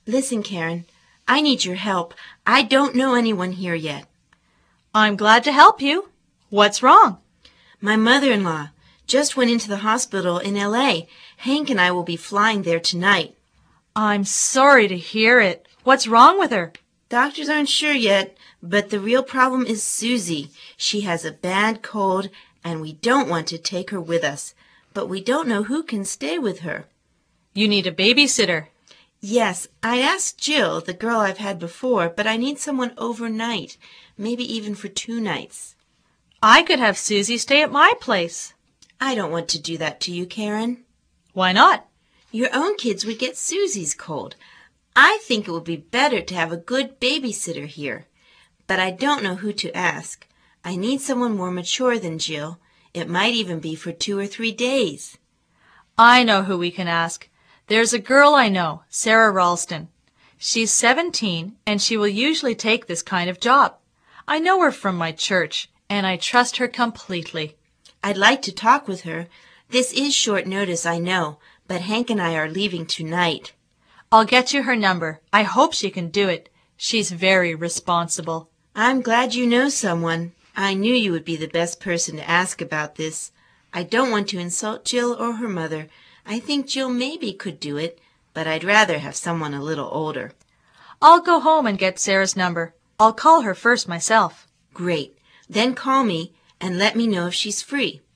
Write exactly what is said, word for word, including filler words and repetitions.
Listen, Karen, I need your help. I don't know anyone here yet. I'm glad to help you. What's wrong? My mother-in-law just went into the hospital in L A. Hank and I will be flying there tonight. I'm sorry to hear it. What's wrong with her? Doctors aren't sure yet, but the real problem is Susie. She has a bad cold, and we don't want to take her with us, but we don't know who can stay with her. You need a babysitter. Yes, I asked Jill, the girl I've had before, but I need someone overnight, maybe even for two nights. I could have Susie stay at my place. I don't want to do that to you, Karen. Why not? Your own kids would get Susie's cold. I think it would be better to have a good babysitter here, but I don't know who to ask. I need someone more mature than Jill. It might even be for two or three days. I know who we can ask. There's a girl I know, Sarah Ralston. She's seventeen, and she will usually take this kind of job. I know her from my church, and I trust her completely. I'd like to talk with her. This is short notice, I know, but Hank and I are leaving tonight. I'll get you her number. I hope she can do it. She's very responsible. I'm glad you know someone. I knew you would be the best person to ask about this. I don't want to insult Jill or her mother. I think Jill maybe could do it, but I'd rather have someone a little older. I'll go home and get Sarah's number. I'll call her first myself. Great. Then call me and let me know if she's free.